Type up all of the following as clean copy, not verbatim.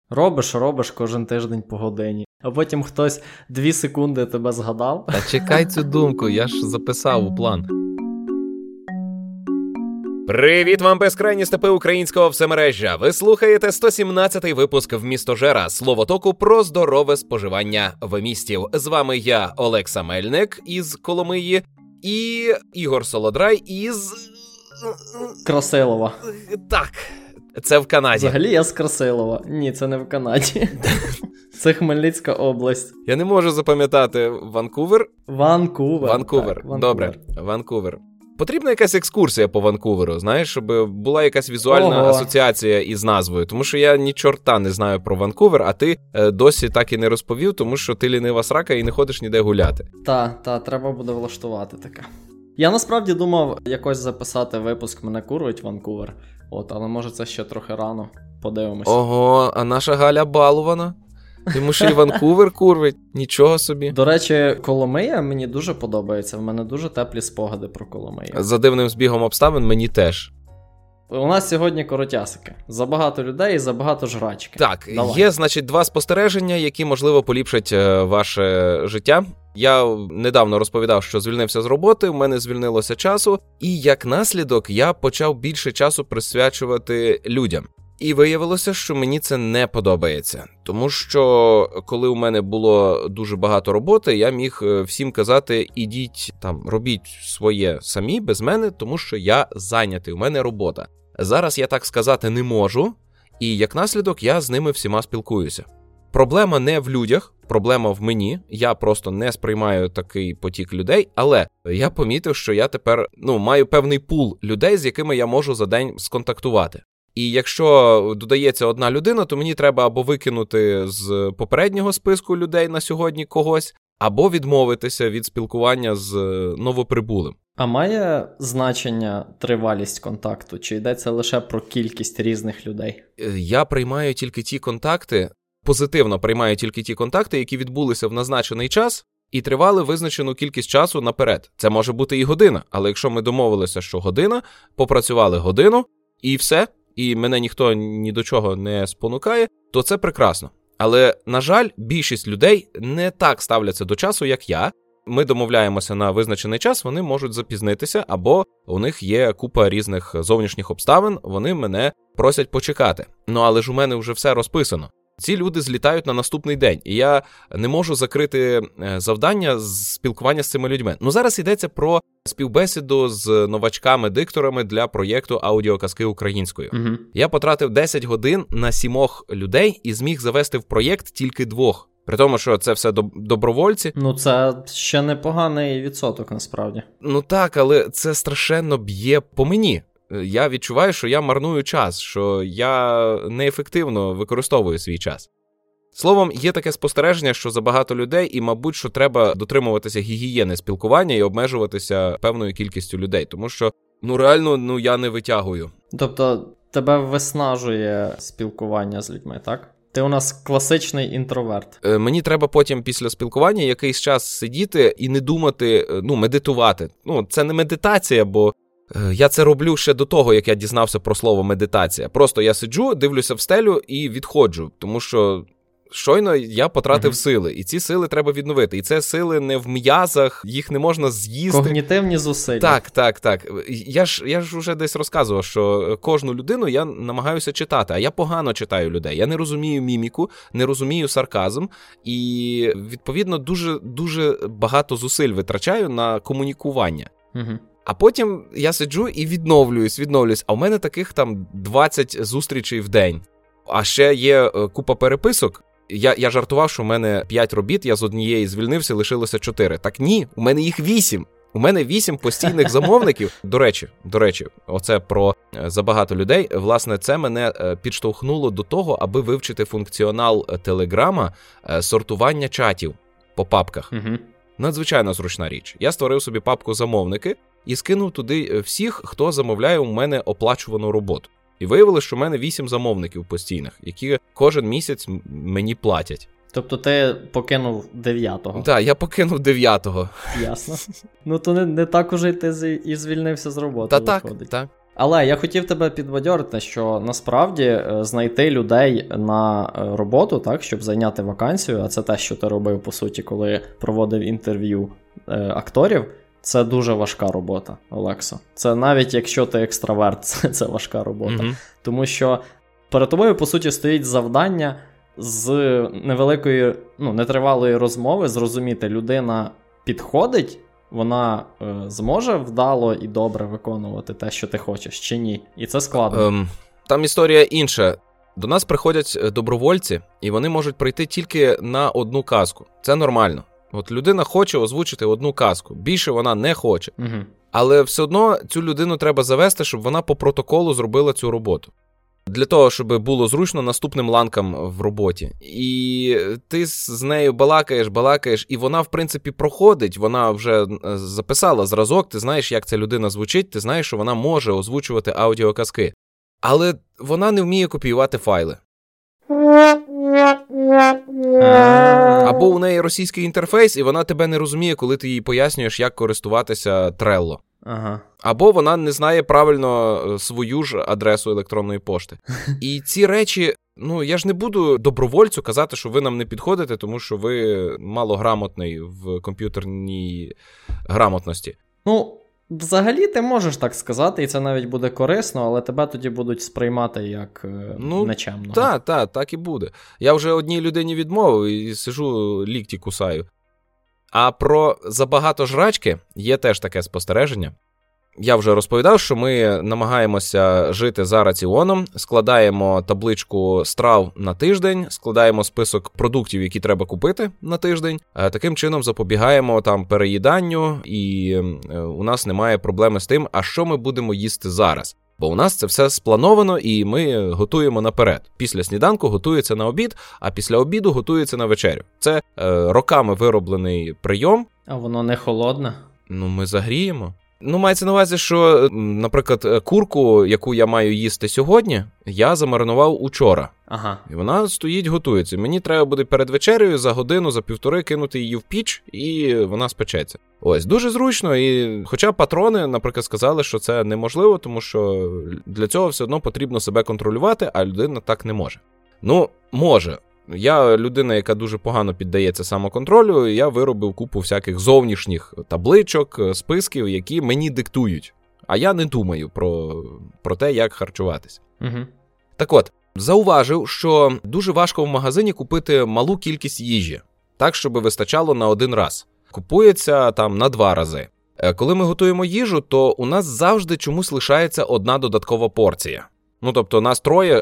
Робиш кожен тиждень по годині. А потім хтось 2 секунди тебе згадав. Та чекай цю думку, я ж записав у план. Привіт вам, безкрайні степи українського всемережжя! Ви слухаєте 117-й випуск «Вмістожера» – словотоку про здорове споживання вмістів. З вами я, Олекса Мельник із Коломиї, і Ігор Солодрай із... Красилова. Так, це в Канаді. Взагалі я з Красилова. Ні, це не в Канаді. Це Хмельницька область. Я не можу запам'ятати Ванкувер. Ванкувер. Добре, Ванкувер. Потрібна якась екскурсія по Ванкуверу, знаєш, щоб була якась візуальна асоціація із назвою. Тому що я ні чорта не знаю про Ванкувер, а ти досі так і не розповів, тому що ти лінива срака і не ходиш ніде гуляти. Та, треба буде влаштувати таке. Я насправді думав якось записати випуск «Мене курить Ванкувер». Але може це ще трохи рано. Подивимось. Ого, а наша Галя балувана. Тому що і Ванкувер курвить. Нічого собі. До речі, Коломия мені дуже подобається. В мене дуже теплі спогади про Коломию. За дивним збігом обставин мені теж. У нас сьогодні коротясики. Забагато людей і забагато жрачки. Так, давай. Є, значить, 2 спостереження, які, можливо, поліпшать ваше життя. Я недавно розповідав, що звільнився з роботи, в мене звільнилося часу, і як наслідок я почав більше часу присвячувати людям. І виявилося, що мені це не подобається. Тому що, коли у мене було дуже багато роботи, я міг всім казати, ідіть там, робіть своє самі, без мене, тому що я зайнятий, у мене робота. Зараз я так сказати не можу, і як наслідок я з ними всіма спілкуюся. Проблема не в людях, проблема в мені. Я просто не сприймаю такий потік людей, але я помітив, що я тепер маю певний пул людей, з якими я можу за день сконтактувати. І якщо додається одна людина, то мені треба або викинути з попереднього списку людей на сьогодні когось, або відмовитися від спілкування з новоприбулим. А має значення тривалість контакту? Чи йдеться лише про кількість різних людей? Я приймаю тільки ті контакти, позитивно приймаю тільки ті контакти, які відбулися в назначений час і тривали визначену кількість часу наперед. Це може бути і година, але якщо ми домовилися, що година, попрацювали годину і все, і мене ніхто ні до чого не спонукає, то це прекрасно. Але, на жаль, більшість людей не так ставляться до часу, як я. Ми домовляємося на визначений час, вони можуть запізнитися, або у них є купа різних зовнішніх обставин, вони мене просять почекати. Але ж у мене вже все розписано. Ці люди злітають на наступний день, і я не можу закрити завдання з спілкування з цими людьми. Зараз йдеться про співбесіду з новачками-дикторами для проєкту аудіоказки українською. Угу. Я потратив 10 годин на 7 людей і зміг завести в проєкт тільки 2. При тому, що це все добровольці. Це ще непоганий відсоток, насправді. Так, але це страшенно б'є по мені. Я відчуваю, що я марную час, що я неефективно використовую свій час. Словом, є таке спостереження, що забагато людей і, мабуть, що треба дотримуватися гігієни спілкування і обмежуватися певною кількістю людей, тому що, реально, я не витягую. Тобто, тебе виснажує спілкування з людьми, так? Ти у нас класичний інтроверт. Мені треба потім після спілкування якийсь час сидіти і не думати, медитувати. Це не медитація, бо я це роблю ще до того, як я дізнався про слово медитація. Просто я сиджу, дивлюся в стелю і відходжу, тому що щойно я потратив сили, і ці сили треба відновити. І це сили не в м'язах, їх не можна з'їсти. Когнітивні зусилля. Так. Я ж вже десь розказував, що кожну людину я намагаюся читати, а я погано читаю людей. Я не розумію міміку, не розумію сарказм, і, відповідно, дуже багато зусиль витрачаю на комунікування. Угу. А потім я сиджу і відновлююсь. А в мене таких там 20 зустрічей в день. А ще є купа переписок. Я жартував, що в мене 5 робіт, я з однієї звільнився, лишилося 4. Так ні, у мене їх 8. У мене 8 постійних замовників. До речі, оце про забагато людей. Власне, це мене підштовхнуло до того, аби вивчити функціонал Телеграма сортування чатів по папках. Угу. Надзвичайно зручна річ. Я створив собі папку «Замовники» і скинув туди всіх, хто замовляє у мене оплачувану роботу. І виявилося, що в мене 8 замовників постійних, які кожен місяць мені платять. Тобто ти покинув 9-го? Так, я покинув 9-го. Ясно. То не так уже ти і звільнився з роботи, виходить. Так. Але я хотів тебе підбадьорити, що насправді знайти людей на роботу, так, щоб зайняти вакансію, а це те, що ти робив, по суті, коли проводив інтерв'ю акторів, це дуже важка робота, Олексо. Це навіть якщо ти екстраверт, це важка робота. Тому що перед тобою, по суті, стоїть завдання з невеликої, нетривалої розмови зрозуміти, людина підходить, вона зможе вдало і добре виконувати те, що ти хочеш, чи ні? І це складно. Там історія інша. До нас приходять добровольці, і вони можуть прийти тільки на одну казку. Це нормально. От людина хоче озвучити одну казку, більше вона не хоче. Але все одно цю людину треба завести, щоб вона по протоколу зробила цю роботу. Для того, щоб було зручно наступним ланкам в роботі. І ти з нею балакаєш, і вона, в принципі, проходить, вона вже записала зразок, ти знаєш, як ця людина звучить, ти знаєш, що вона може озвучувати аудіоказки. Але вона не вміє копіювати файли. Або у неї російський інтерфейс, і вона тебе не розуміє, коли ти їй пояснюєш, як користуватися Trello. Або вона не знає правильно свою ж адресу електронної пошти. І ці речі, я ж не буду добровольцю казати, що ви нам не підходите, тому що ви малограмотний в комп'ютерній грамотності. Взагалі ти можеш так сказати, і це навіть буде корисно, але тебе тоді будуть сприймати як нечемного. Так і буде. Я вже одній людині відмовив і сижу, лікті кусаю. А про забагато жрачки є теж таке спостереження. Я вже розповідав, що ми намагаємося жити за раціоном, складаємо табличку страв на тиждень, складаємо список продуктів, які треба купити на тиждень. Таким чином запобігаємо переїданню, і у нас немає проблеми з тим, а що ми будемо їсти зараз. Бо у нас це все сплановано, і ми готуємо наперед. Після сніданку готується на обід, а після обіду готується на вечерю. Це роками вироблений прийом. А воно не холодне? Ми загріємо. Мається на увазі, що, наприклад, курку, яку я маю їсти сьогодні, я замаринував учора. І вона стоїть, готується. Мені треба буде перед вечерею за годину, за півтори кинути її в піч, і вона спечеться. Ось, дуже зручно, і хоча патрони, наприклад, сказали, що це неможливо, тому що для цього все одно потрібно себе контролювати, а людина так не може. Може. Я людина, яка дуже погано піддається самоконтролю, і я виробив купу всяких зовнішніх табличок, списків, які мені диктують. А я не думаю про те, як харчуватись. Так от, зауважив, що дуже важко в магазині купити малу кількість їжі, так, щоб вистачало на один раз. Купується на 2 рази. Коли ми готуємо їжу, то у нас завжди чомусь лишається одна додаткова порція. Тобто, нас 3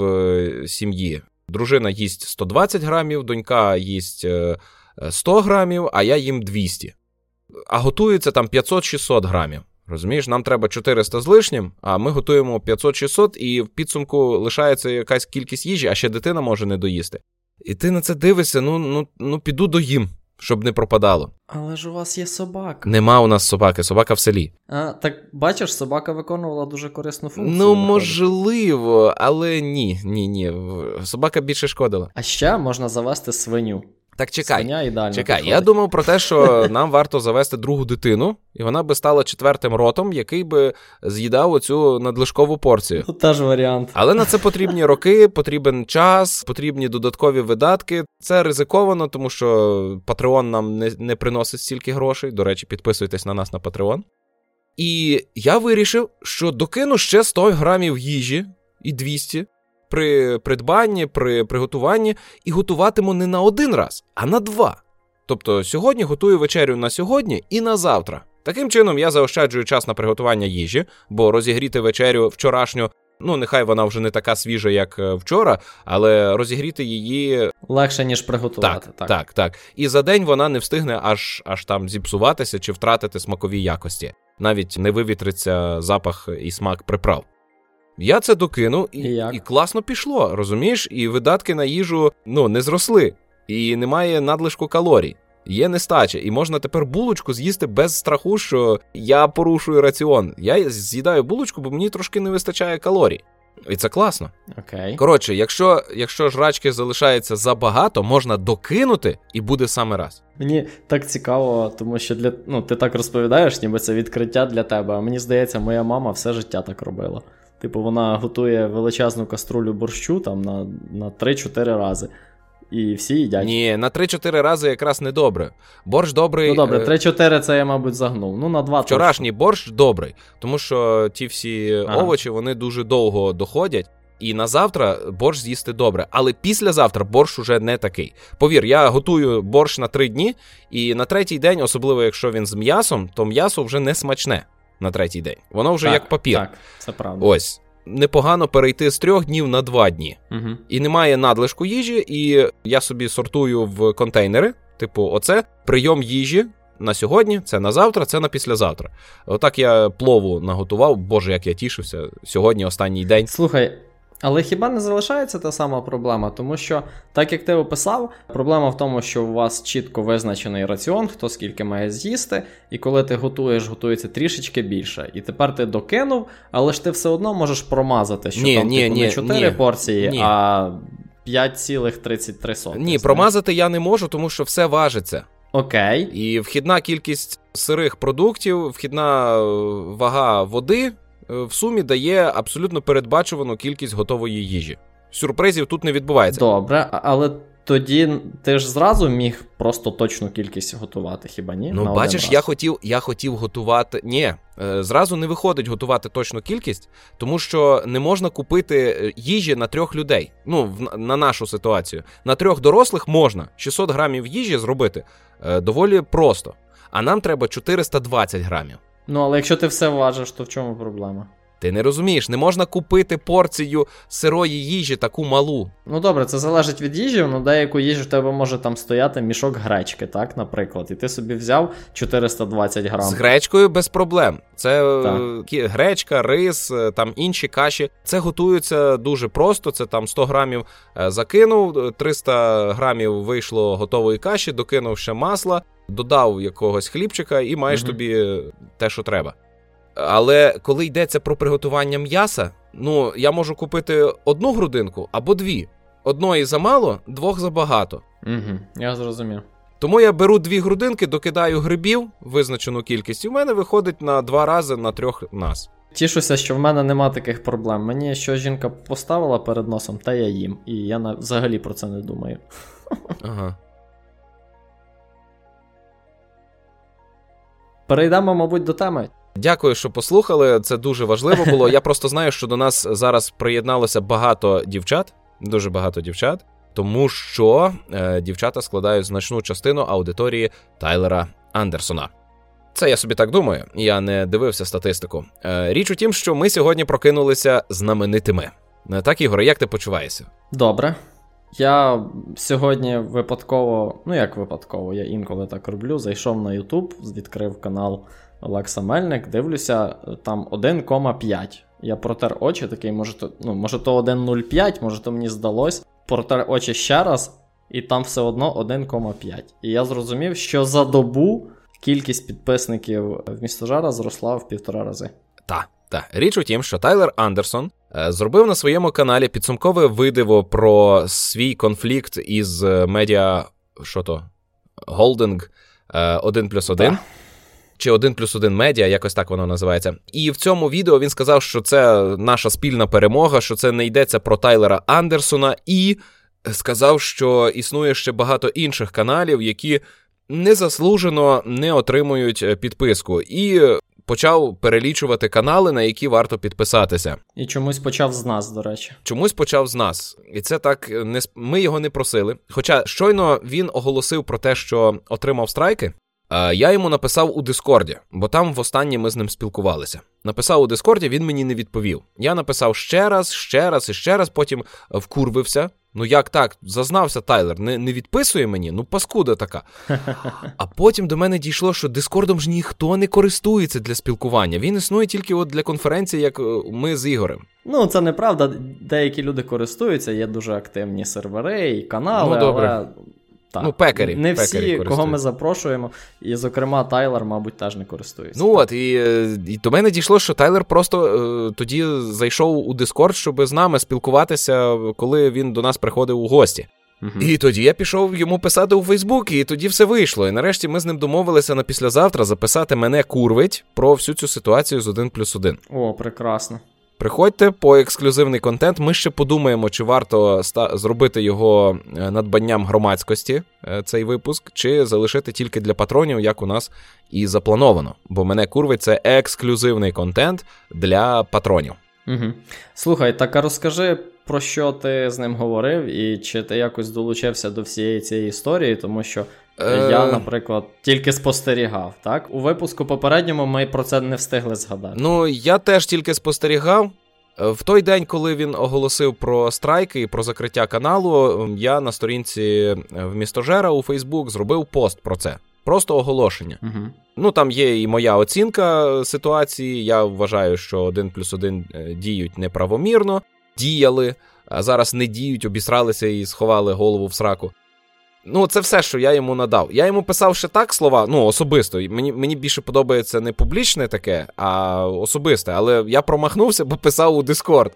в сім'ї. Дружина їсть 120 грамів, донька їсть 100 грамів, а я їм 200. А готується 500-600 грамів. Розумієш, нам треба 400 з лишнім, а ми готуємо 500-600, і в підсумку лишається якась кількість їжі, а ще дитина може не доїсти. І ти на це дивишся, піду доїм, щоб не пропадало. Але ж у вас є собака. Нема у нас собаки, собака в селі. Так бачиш, собака виконувала дуже корисну функцію. Можливо, але ні. Собака більше шкодила. А ще можна завести свиню. Так чекай, Свиня ідеально підходить. Я думав про те, що нам варто завести другу дитину, і вона би стала 4-м ротом, який би з'їдав оцю надлишкову порцію. Теж варіант. Але на це потрібні роки, потрібен час, потрібні додаткові видатки. Це ризиковано, тому що Patreon нам не приносить стільки грошей. До речі, підписуйтесь на нас на Patreon. І я вирішив, що докину ще 100 грамів їжі і 200 при придбанні, при приготуванні, і готуватиму не на 1 раз, а на 2. Тобто сьогодні готую вечерю на сьогодні і на завтра. Таким чином я заощаджую час на приготування їжі, бо розігріти вечерю вчорашню, нехай вона вже не така свіжа, як вчора, але розігріти її легше, ніж приготувати. Так. І за день вона не встигне аж зіпсуватися чи втратити смакові якості. Навіть не вивітриться запах і смак приправ. Я це докинув, і класно пішло, розумієш? І видатки на їжу, не зросли. І немає надлишку калорій. Є нестача. І можна тепер булочку з'їсти без страху, що я порушую раціон. Я з'їдаю булочку, бо мені трошки не вистачає калорій. І це класно. Окей. Коротше, якщо жрачки залишається забагато, можна докинути і буде саме раз. Мені так цікаво, тому що ти так розповідаєш, ніби це відкриття для тебе. А мені здається, моя мама все життя так робила. Типу, вона готує величезну каструлю борщу там на 3-4 рази. І всі їдять. Ні, на 3-4 рази якраз не добре. Борщ добрий... Ну добре, 3-4 це я, мабуть, загнув. Ну, на 2 Вчорашній борщ добрий, тому що ті всі овочі, вони дуже довго доходять. І на завтра борщ з'їсти добре. Але післязавтра борщ уже не такий. Повір, я готую борщ на 3 дні, і на 3-й день, особливо якщо він з м'ясом, то м'ясо вже не смачне на 3-й день. Воно вже як папір. Так, це правда. Ось. Непогано перейти з 3 днів на 2 дні. Угу. І немає надлишку їжі, і я собі сортую в контейнери. Типу, оце прийом їжі на сьогодні, це на завтра, це на післязавтра. Отак я плову наготував, боже, як я тішився. Сьогодні останній день. Слухай, але хіба не залишається та сама проблема? Тому що, так як ти описав, проблема в тому, що у вас чітко визначений раціон, хто скільки має з'їсти, і коли ти готується трішечки більше. І тепер ти докинув, але ж ти все одно можеш промазати, що не 4 порції, а 5,33. Ні, промазати я не можу, тому що все важиться. Окей. І вхідна кількість сирих продуктів, вхідна вага води в сумі дає абсолютно передбачувану кількість готової їжі. Сюрпризів тут не відбувається. Добре, але тоді ти ж зразу міг просто точну кількість готувати, хіба ні? Ну, бачиш, я хотів готувати... Ні, зразу не виходить готувати точну кількість, тому що не можна купити їжі на 3 людей. Ну, на нашу ситуацію. На 3 дорослих можна 600 грамів їжі зробити доволі просто. А нам треба 420 грамів. Ну, але якщо ти все важиш, то в чому проблема? Ти не розумієш, не можна купити порцію сирої їжі таку малу. Ну добре, це залежить від їжі, ну деяку їжу в тебе може там стояти мішок гречки, так, наприклад, і ти собі взяв 420 грам. З гречкою без проблем. Це гречка, рис, там інші каші. Це готується дуже просто, це там 100 грамів закинув, 300 грамів вийшло готової каші, докинув ще масла, додав якогось хлібчика і маєш тобі те, що треба. Але коли йдеться про приготування м'яса, ну, я можу купити 1 грудинку або 2. 1 замало, 2 забагато. Я зрозумів. Тому я беру 2 грудинки, докидаю грибів, визначену кількість, і в мене виходить на 2 рази на 3 нас. Тішуся, що в мене нема таких проблем. Мені що жінка поставила перед носом, та я їм. І я взагалі про це не думаю. Ага. Перейдемо, мабуть, до теми. Дякую, що послухали, це дуже важливо було. Я просто знаю, що до нас зараз приєдналося багато дівчат, дуже багато дівчат, тому що дівчата складають значну частину аудиторії Тайлера Андерсона. Це я собі так думаю, я не дивився статистику. Річ у тім, що ми сьогодні прокинулися знаменитими. Так, Ігор, як ти почуваєшся? Добре. Я сьогодні випадково, я інколи так роблю, зайшов на YouTube, відкрив канал Олекса Мельник, дивлюся, там 1,5. Я протер очі, такий, може то 1,05, може то мені здалось. Протер очі ще раз, і там все одно 1,5. І я зрозумів, що за добу кількість підписників в Містожара зросла в 1,5 рази. Так. Річ у тім, що Тайлер Андерсон зробив на своєму каналі підсумкове видиво про свій конфлікт із медіа, Holding 1+1. Чи 1+1 медіа, якось так воно називається. І в цьому відео він сказав, що це наша спільна перемога, що це не йдеться про Тайлера Андерсона, і сказав, що існує ще багато інших каналів, які незаслужено не отримують підписку. І почав перелічувати канали, на які варто підписатися. І чомусь почав з нас, до речі. Чомусь почав з нас. І це так, ми його не просили. Хоча щойно він оголосив про те, що отримав страйки, я йому написав у Дискорді, бо там востаннє ми з ним спілкувалися. Написав у Дискорді, він мені не відповів. Я написав ще раз, потім вкурвився. Ну як так? Зазнався Тайлер, не відписує мені? Ну паскуда така. А потім до мене дійшло, що Дискордом ж ніхто не користується для спілкування. Він існує тільки от для конференції, як ми з Ігорем. Ну, це неправда. Деякі люди користуються, є дуже активні сервери і канали, ну, добре. Але Так. Ну, пекарі. Не всі, пекарі кого ми запрошуємо, і, зокрема, Тайлер, мабуть, теж не користується. Ну от, і до мене дійшло, що Тайлер просто тоді зайшов у Discord, щоб з нами спілкуватися, коли він до нас приходив у гості. І тоді я пішов йому писати у Фейсбук, і тоді все вийшло. І нарешті ми з ним домовилися на післязавтра записати «Мене курвить» про всю цю ситуацію з 1+1. О, прекрасно. Приходьте по ексклюзивний контент. Ми ще подумаємо, чи варто зробити його надбанням громадськості, цей випуск, чи залишити тільки для патронів, як у нас і заплановано. Бо «Мене курвить» — це ексклюзивний контент для патронів. Угу. Слухай, так а розкажи, про що ти з ним говорив, і чи ти якось долучився до всієї цієї історії, тому що я, наприклад, тільки спостерігав, так? У випуску попередньому ми про це не встигли згадати. Ну, я теж тільки спостерігав. В той день, коли він оголосив про страйки і про закриття каналу, я на сторінці в Містожера у Фейсбук зробив пост про це. Просто оголошення. Угу. Ну, там є і моя оцінка ситуації. Я вважаю, що 1+1 діють неправомірно. Діяли, а зараз не діють, обісралися і сховали голову в сраку. Ну, це все, що я йому надав. Я йому писав ще так слова, ну, особисто. Мені більше подобається не публічне таке, а особисте. Але я промахнувся, бо писав у Discord.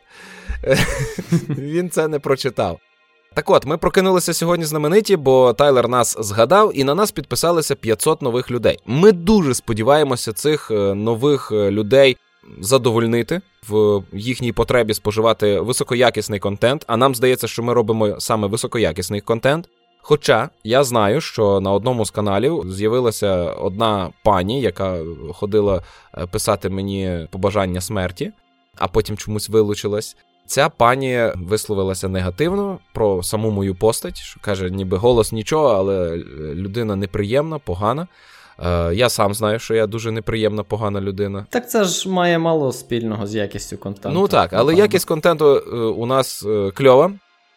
Він це не прочитав. Так от, ми прокинулися сьогодні знамениті, бо Тайлер нас згадав, і на нас підписалися 500 нових людей. Ми дуже сподіваємося цих нових людей задовольнити в їхній потребі споживати високоякісний контент, а нам здається, що ми робимо саме високоякісний контент. Хоча я знаю, що на одному з каналів з'явилася одна пані, яка ходила писати мені побажання смерті, а потім чомусь вилучилась. Ця пані висловилася негативно про саму мою постать, що каже, ніби голос нічого, але людина неприємна, погана. Я сам знаю, що я дуже неприємна, погана людина. Так це ж має мало спільного з якістю контенту. Ну так, але якість контенту у нас кльова.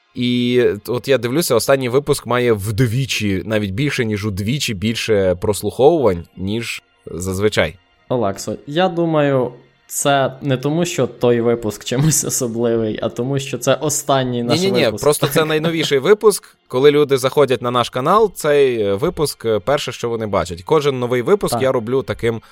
І от я дивлюся, останній випуск має вдвічі, навіть більше, ніж удвічі більше прослуховувань, ніж зазвичай. Олексо, я думаю, це не тому, що той випуск чимось особливий, а тому, що це останній наш випуск. Ні, просто це найновіший випуск. Коли люди заходять на наш канал, цей випуск перше, що вони бачать. Кожен новий випуск я роблю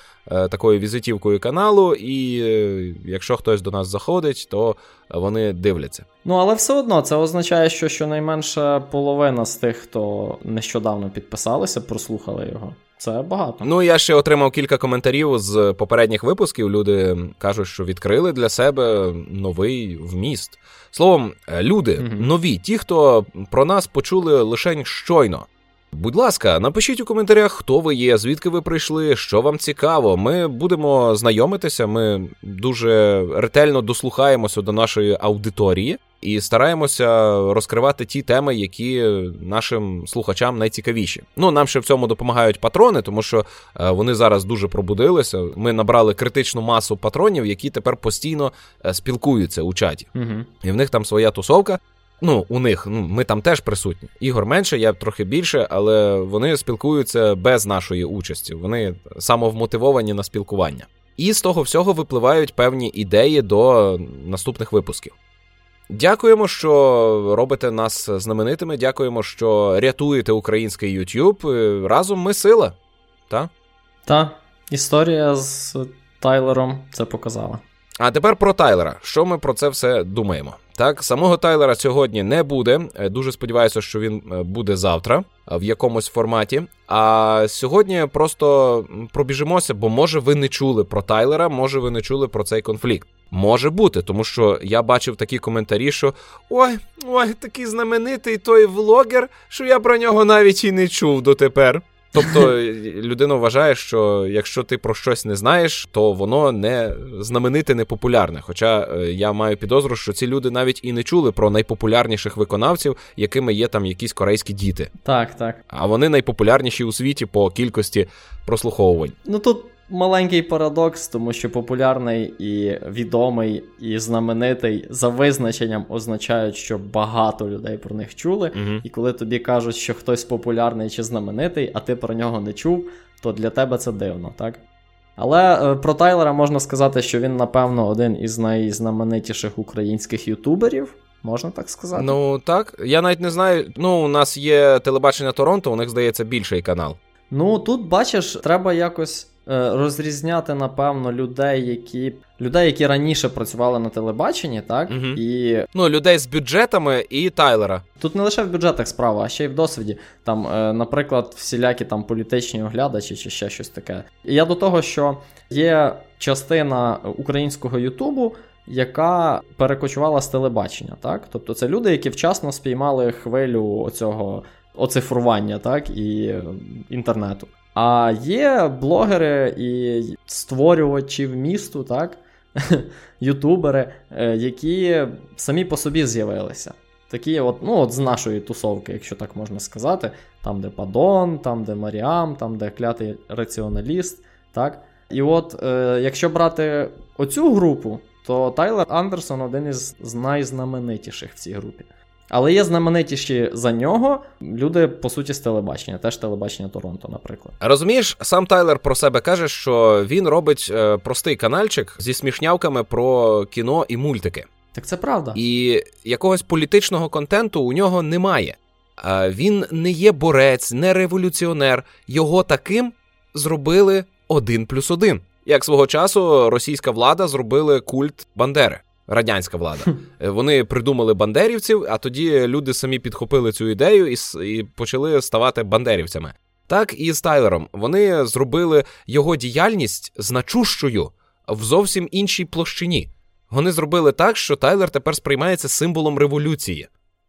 такою візитівкою каналу, і якщо хтось до нас заходить, то вони дивляться. Ну, але все одно це означає, що щонайменше половина з тих, хто нещодавно підписалися, прослухали його. Це багато. Ну, я ще отримав кілька коментарів з попередніх випусків. Люди кажуть, що відкрили для себе новий вміст. Словом, люди нові, ті, хто про нас почули лише щойно. Будь ласка, напишіть у коментарях, хто ви є, звідки ви прийшли, що вам цікаво. Ми будемо знайомитися, ми дуже ретельно дослухаємося до нашої аудиторії і стараємося розкривати ті теми, які нашим слухачам найцікавіші. Ну, нам ще в цьому допомагають патрони, тому що вони зараз дуже пробудилися. Ми набрали критичну масу патронів, які тепер постійно спілкуються у чаті. І в них там своя тусовка. Ну, у них, ми там теж присутні. Ігор менше, я трохи більше, але вони спілкуються без нашої участі. Вони самовмотивовані на спілкування. І з того всього випливають певні ідеї до наступних випусків. Дякуємо, що робите нас знаменитими, дякуємо, що рятуєте український YouTube. Разом ми сила, так? Так, історія з Тайлером це показала. А тепер про Тайлера. Що ми про це все думаємо? Так, самого Тайлера сьогодні не буде. Дуже сподіваюся, що він буде завтра в якомусь форматі. А сьогодні просто пробіжимося, бо може ви не чули про Тайлера, може ви не чули про цей конфлікт. Може бути, тому що я бачив такі коментарі, що ой, такий знаменитий той влогер, що я про нього навіть і не чув дотепер. Тобто людина вважає, що якщо ти про щось не знаєш, то воно не знамените, не популярне. Хоча я маю підозру, що ці люди навіть і не чули про найпопулярніших виконавців, якими є там якісь корейські діти. Так. А вони найпопулярніші у світі по кількості прослуховувань. Ну тут маленький парадокс, тому що популярний і відомий, і знаменитий за визначенням означають, що багато людей про них чули. І коли тобі кажуть, що хтось популярний чи знаменитий, а ти про нього не чув, то для тебе це дивно, так? Але про Тайлера можна сказати, що він, напевно, один із найзнаменитіших українських ютуберів. Можна так сказати? Ну, так. Я навіть не знаю. Ну, у нас є телебачення Торонто, у них, здається, більший канал. Ну, тут, бачиш, треба якось розрізняти, напевно, людей, які раніше працювали на телебаченні, так? Угу. І... Ну, людей з бюджетами і Тайлера. Тут не лише в бюджетах справа, а ще й в досвіді. Там, наприклад, всілякі там політичні оглядачі чи ще щось таке. І я до того, що є частина українського Ютубу, яка перекочувала з телебачення, так? Тобто це люди, які вчасно спіймали хвилю оцифрування, так, і інтернету. А є блогери і створювачі вмісту, так, ютубери, які самі по собі з'явилися. Такі от з нашої тусовки, якщо так можна сказати, там, де Падон, там, де Маріам, там, де клятий раціоналіст, так. І от, якщо брати оцю групу, то Тайлер Андерсон один із найзнаменитіших в цій групі. Але є знаменитіші за нього люди, по суті, з телебачення. Теж телебачення Торонто, наприклад. Розумієш, сам Тайлер про себе каже, що він робить простий канальчик зі смішнявками про кіно і мультики. Так це правда. І якогось політичного контенту у нього немає. Він не є борець, не революціонер. Його таким зробили 1+1. Як свого часу російська влада зробили культ Бандери. Радянська влада. Вони придумали бандерівців, а тоді люди самі підхопили цю ідею і почали ставати бандерівцями. Так і з Тайлером. Вони зробили його діяльність значущою в зовсім іншій площині. Вони зробили так, що Тайлер тепер сприймається символом революції.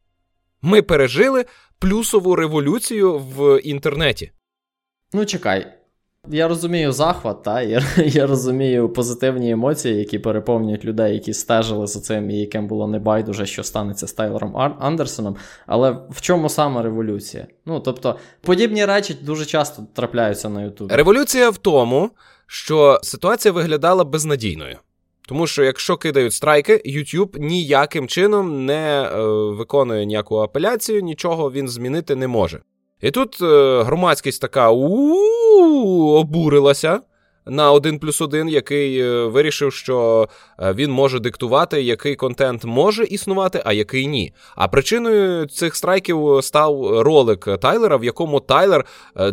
Ми пережили плюсову революцію в інтернеті. Ну, чекай. Я розумію захват, та? Я розумію позитивні емоції, які переповнюють людей, які стежили за цим і яким було небайдуже, що станеться з Тайлером Андерсоном. Але в чому саме революція? Ну, тобто, подібні речі дуже часто трапляються на Ютубі. Революція в тому, що ситуація виглядала безнадійною. Тому що якщо кидають страйки, YouTube ніяким чином не виконує ніяку апеляцію, нічого він змінити не може. І тут громадськість така обурилася на 1+1, який вирішив, що він може диктувати, який контент може існувати, а який ні. А причиною цих страйків став ролик Тайлера, в якому Тайлер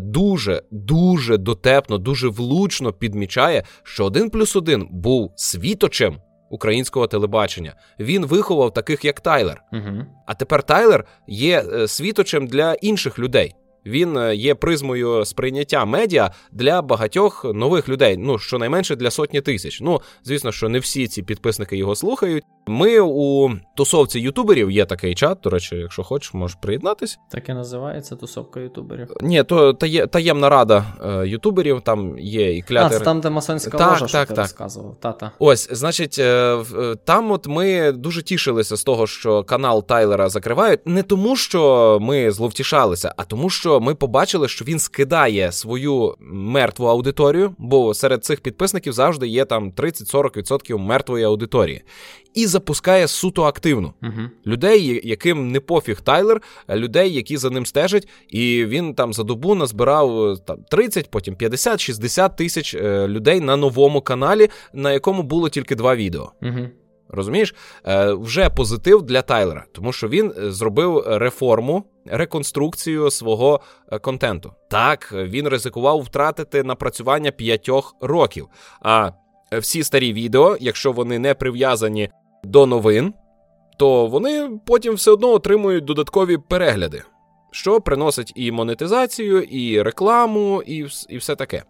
дуже дотепно, дуже влучно підмічає, що 1+1 був світочем українського телебачення. Він виховав таких, як Тайлер. Угу. А тепер Тайлер є світочем для інших людей. Він є призмою сприйняття медіа для багатьох нових людей, ну, щонайменше для сотні тисяч. Ну, звісно, що не всі ці підписники його слухають. Ми у тусовці ютуберів, є такий чат, до речі, якщо хочеш, можеш приєднатись. Так і називається тусовка ютуберів? Ні, то таємна рада ютуберів, там є і клятер. Це там, де масонська ложа, що ти розказував. Та-та. Ось, значить, там от ми дуже тішилися з того, що канал Тайлера закривають, не тому, що ми зловтішалися, а тому, що ми побачили, що він скидає свою мертву аудиторію, бо серед цих підписників завжди є там 30-40% мертвої аудиторії. І запускає суто активну. Людей, яким не пофіг Тайлер, людей, які за ним стежать, і він там за добу назбирав там 30, потім 50, 60 тисяч людей на новому каналі, на якому було тільки 2 відео. Розумієш? Вже позитив для Тайлера, тому що він зробив реформу, реконструкцію свого контенту. Так, він ризикував втратити напрацювання 5 років, а всі старі відео, якщо вони не прив'язані до новин, то вони потім все одно отримують додаткові перегляди, що приносить і монетизацію, і рекламу, і все таке.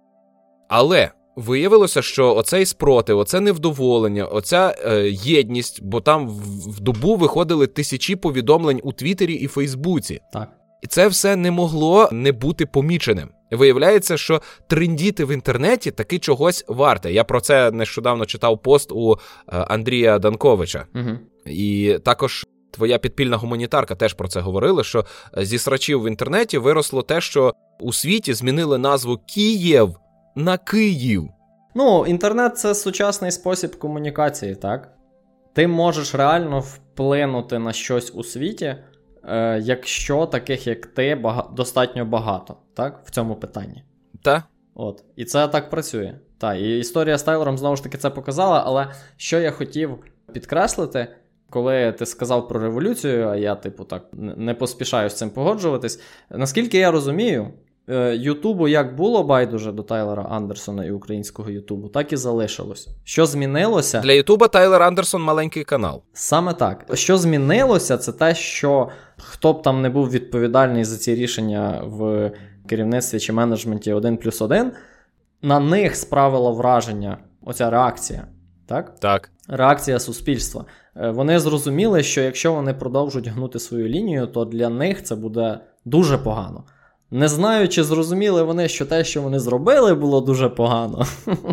Але виявилося, що оцей спротив, оце невдоволення, оця єдність, бо там в добу виходили тисячі повідомлень у Твіттері і Фейсбуці. Так. І це все не могло не бути поміченим. Виявляється, що трендіти в інтернеті таки чогось варте. Я про це нещодавно читав пост у Андрія Данковича. І також твоя підпільна гуманітарка теж про це говорила, що зі срачів в інтернеті виросло те, що у світі змінили назву Київ на Київ. Ну, інтернет – це сучасний спосіб комунікації, так? Ти можеш реально вплинути на щось у світі, якщо таких, як ти, достатньо багато, так? В цьому питанні. Так. От. І це так працює. Так, і історія з Тайлером, знову ж таки, це показала, але що я хотів підкреслити, коли ти сказав про революцію, а я, так, не поспішаю з цим погоджуватись, наскільки я розумію, Ютубу як було байдуже до Тайлера Андерсона і українського Ютубу, так і залишилось. Що змінилося? Для Ютуба Тайлер Андерсон маленький канал. Саме так. Що змінилося, це те, що хто б там не був відповідальний за ці рішення в керівництві чи менеджменті 1+1, на них справила враження оця реакція. Так? Так. Реакція суспільства. Вони зрозуміли, що якщо вони продовжують гнути свою лінію, то для них це буде дуже погано. Не знаю, чи зрозуміли вони, що те, що вони зробили, було дуже погано.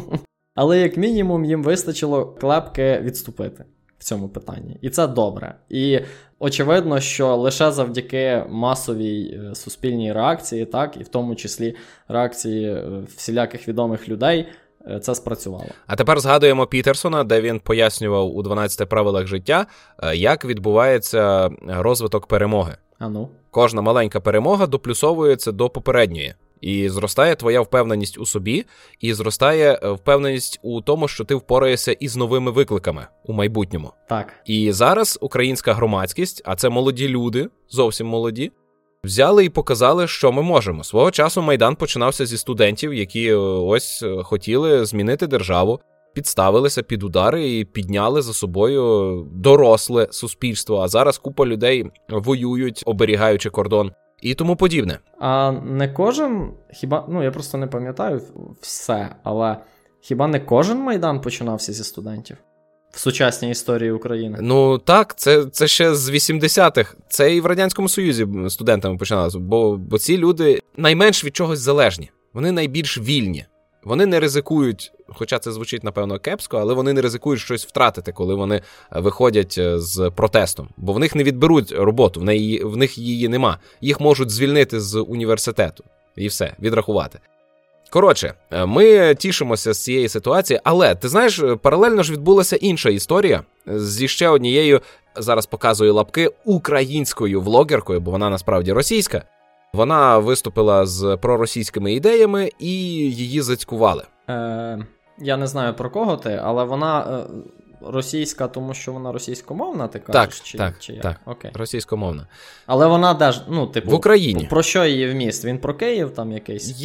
Але як мінімум їм вистачило клепки відступити в цьому питанні. І це добре. І очевидно, що лише завдяки масовій суспільній реакції, так, і в тому числі реакції всіляких відомих людей, це спрацювало. А тепер згадуємо Пітерсона, де він пояснював у 12 правилах життя, як відбувається розвиток перемоги. Кожна маленька перемога доплюсовується до попередньої. І зростає твоя впевненість у собі, і зростає впевненість у тому, що ти впораєшся із новими викликами у майбутньому. Так. І зараз українська громадськість, а це молоді люди, зовсім молоді, взяли і показали, що ми можемо. Свого часу Майдан починався зі студентів, які ось хотіли змінити державу, підставилися під удари і підняли за собою доросле суспільство. А зараз купа людей воюють, оберігаючи кордон і тому подібне. А не кожен, я просто не пам'ятаю все, але хіба не кожен Майдан починався зі студентів? В сучасній історії України. Ну так, це ще з 80-х. Це і в Радянському Союзі студентами починалося, бо ці люди найменш від чогось залежні. Вони найбільш вільні. Вони не ризикують, хоча це звучить, напевно, кепсько, але вони не ризикують щось втратити, коли вони виходять з протестом. Бо в них не відберуть роботу, в них її нема. Їх можуть звільнити з університету. І все, відрахувати. Коротше, ми тішимося з цієї ситуації, але, ти знаєш, паралельно ж відбулася інша історія зі ще однією, зараз показую лапки, українською влогеркою, бо вона насправді російська. Вона виступила з проросійськими ідеями і її зацькували. Я не знаю, про кого ти, але вона російська, тому що вона російськомовна, ти кажеш? Так, окей. Російськомовна. Але вона де ж, в Україні. Про що її вміст? Він про Київ там якийсь?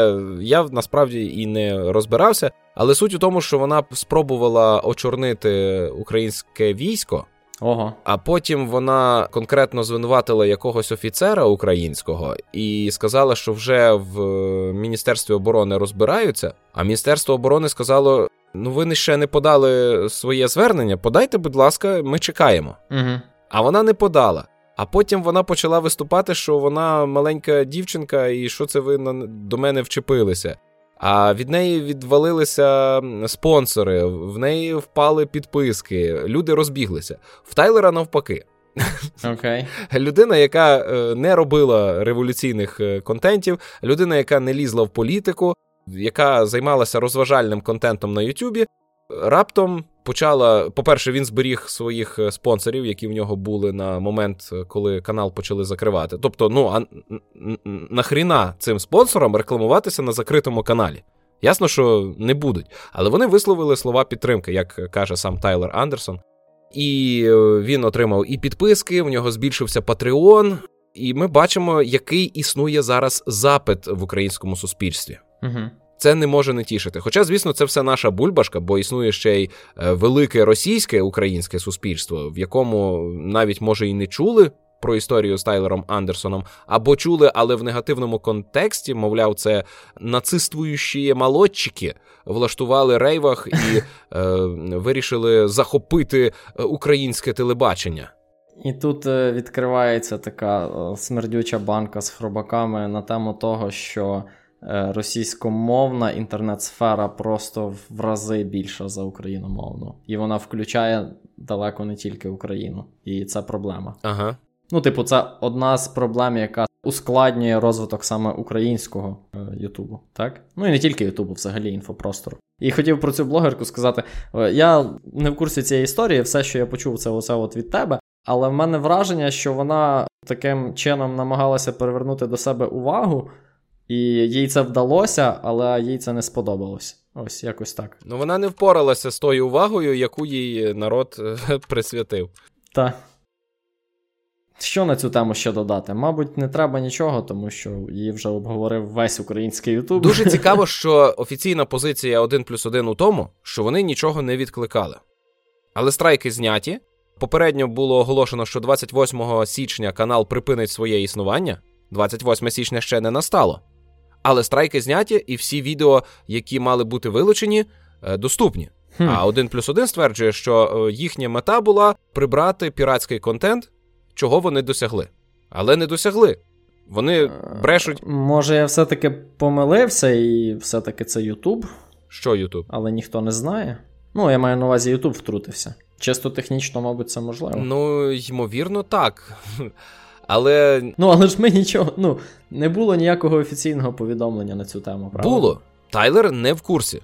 Я насправді і не розбирався, але суть у тому, що вона спробувала очорнити українське військо, а потім вона конкретно звинуватила якогось офіцера українського і сказала, що вже в Міністерстві оборони розбираються, а Міністерство оборони сказало, ви ще не подали своє звернення, подайте, будь ласка, ми чекаємо. Угу. А вона не подала. А потім вона почала виступати, що вона маленька дівчинка і що це ви до мене вчепилися. А від неї відвалилися спонсори, в неї впали підписки, люди розбіглися. В Тайлера навпаки. Okay. Людина, яка не робила революційних контентів, людина, яка не лізла в політику, яка займалася розважальним контентом на Ютубі, раптом почала, по-перше, він зберіг своїх спонсорів, які в нього були на момент, коли канал почали закривати. Тобто, нахріна цим спонсорам рекламуватися на закритому каналі? Ясно, що не будуть. Але вони висловили слова підтримки, як каже сам Тайлер Андерсон. І він отримав і підписки, в нього збільшився Patreon, і ми бачимо, який існує зараз запит в українському суспільстві. Угу. Це не може не тішити. Хоча, звісно, це все наша бульбашка, бо існує ще й велике російське українське суспільство, в якому навіть, може, і не чули про історію з Тайлером Андерсоном, або чули, але в негативному контексті, мовляв, це нацистуючі молодчики влаштували рейвах і вирішили захопити українське телебачення. І тут відкривається така смердюча банка з хробаками на тему того, що російськомовна інтернет-сфера просто в рази більша за україномовну. І вона включає далеко не тільки Україну. І це проблема. Ага. Це одна з проблем, яка ускладнює розвиток саме українського Ютубу, так? І не тільки Ютубу, взагалі інфопростору. І хотів про цю блогерку сказати, я не в курсі цієї історії, все, що я почув, це оце від тебе, але в мене враження, що вона таким чином намагалася привернути до себе увагу, і їй це вдалося, але їй це не сподобалось. Ось, якось так. Вона не впоралася з тою увагою, яку їй народ присвятив. Та. Що на цю тему ще додати? Мабуть, не треба нічого, тому що її вже обговорив весь український Ютуб. Дуже цікаво, що офіційна позиція 1+1 у тому, що вони нічого не відкликали. Але страйки зняті. Попередньо було оголошено, що 28 січня канал припинить своє існування. 28 січня ще не настало. Але страйки зняті, і всі відео, які мали бути вилучені, доступні. А 1+1 стверджує, що їхня мета була прибрати піратський контент, чого вони досягли. Але не досягли. Вони брешуть. Може, я все-таки помилився, і все-таки це Ютуб? Що Ютуб? Але ніхто не знає. Ну, я маю на увазі, Ютуб втрутився. Чисто технічно, мабуть, це можливо. Ну, ймовірно, так. Але... Ну, але ж ми нічого, не було ніякого офіційного повідомлення на цю тему, правда? Було. Тайлер не в курсі.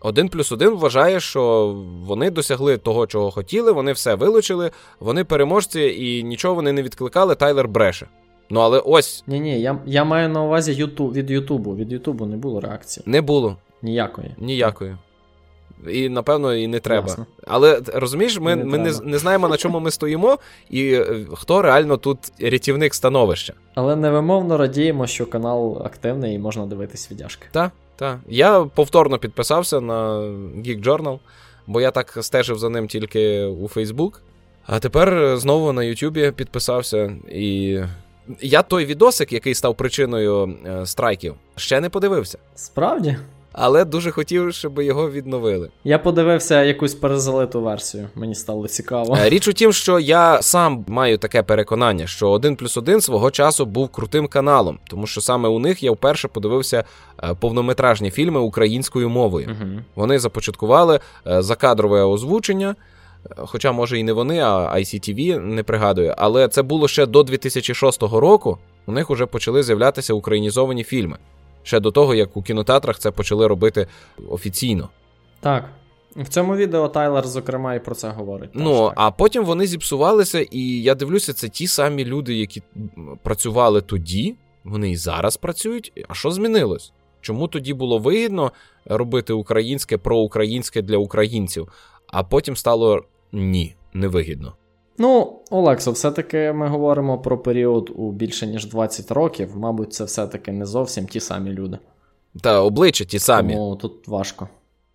1+1 вважає, що вони досягли того, чого хотіли, вони все вилучили, вони переможці і нічого вони не відкликали, Тайлер бреше. Ну, але ось... Ні, я маю на увазі від Ютубу. Від Ютубу не було реакції. Не було. Ніякої. І, напевно, і не треба. Ясно. Але, розумієш, ми не знаємо, на чому ми стоїмо, і хто реально тут рятівник становища. Але невимовно радіємо, що канал активний і можна дивитись відяшки. Так. Я повторно підписався на Geek Journal, бо я так стежив за ним тільки у Facebook. А тепер знову на YouTube підписався. І я той відосик, який став причиною страйків, ще не подивився. Справді? Але дуже хотів, щоб його відновили. Я подивився якусь перезалиту версію, мені стало цікаво. Річ у тім, що я сам маю таке переконання, що 1+1 свого часу був крутим каналом, тому що саме у них я вперше подивився повнометражні фільми українською мовою. Угу. Вони започаткували закадрове озвучення, хоча, може, і не вони, а ICTV, не пригадую, але це було ще до 2006 року, у них вже почали з'являтися українізовані фільми. Ще до того, як у кінотеатрах це почали робити офіційно. Так. В цьому відео Тайлер, зокрема, і про це говорить. Ну, а потім вони зіпсувалися, і я дивлюся, це ті самі люди, які працювали тоді, вони і зараз працюють. А що змінилось? Чому тоді було вигідно робити українське, проукраїнське для українців, а потім стало невигідно? Ну, Олексо, все-таки ми говоримо про період у більше ніж 20 років. Мабуть, це все-таки не зовсім ті самі люди. Та обличчя ті самі. Тому тут важко.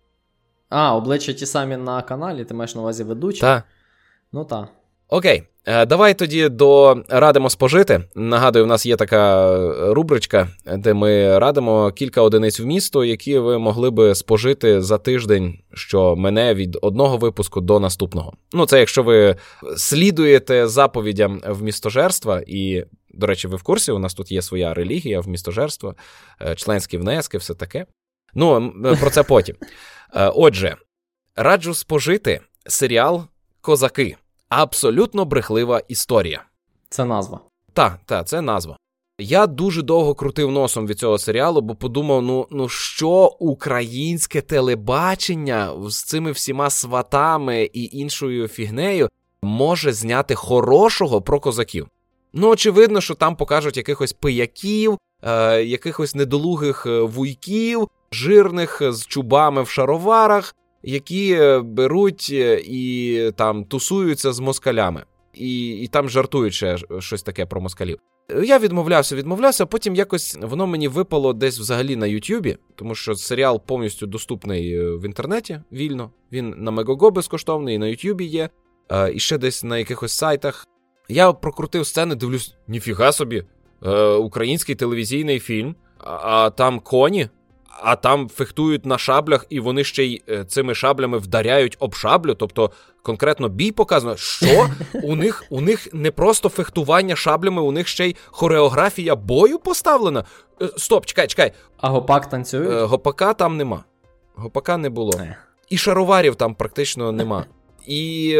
Обличчя ті самі на каналі, ти маєш на увазі ведучі? Так. Ну так. Окей, давай тоді радимо спожити. Нагадую, в нас є така рубричка, де ми радимо кілька одиниць вмісту, які ви могли би спожити за тиждень, що мине від одного випуску до наступного. Ну, це якщо ви слідуєте заповідям вмістожерства, і, до речі, ви в курсі, у нас тут є своя релігія вмістожерства, членські внески, все таке. Ну, про це потім. Отже, раджу спожити серіал «Козаки». Абсолютно брехлива історія. Це назва. Так, це назва. Я дуже довго крутив носом від цього серіалу, бо подумав, що українське телебачення з цими всіма сватами і іншою фігнею може зняти хорошого про козаків. Ну, очевидно, що там покажуть якихось пияків, якихось недолугих вуйків, жирних з чубами в шароварах, які беруть і там тусуються з москалями. І там жартують ще щось таке про москалів. Я відмовлявся, а потім якось воно мені випало десь взагалі на Ютубі, тому що серіал повністю доступний в інтернеті, вільно. Він на Мегого безкоштовний, і на Ютубі є, і ще десь на якихось сайтах. Я прокрутив сцени, дивлюсь, ніфіга собі, український телевізійний фільм, а там коні, а там фехтують на шаблях, і вони ще й цими шаблями вдаряють об шаблю, тобто конкретно бій показано. Що? У них не просто фехтування шаблями, у них ще й хореографія бою поставлена? Стоп, чекай. А гопак танцюють? Гопака там нема. Гопака не було. І шароварів там практично нема. І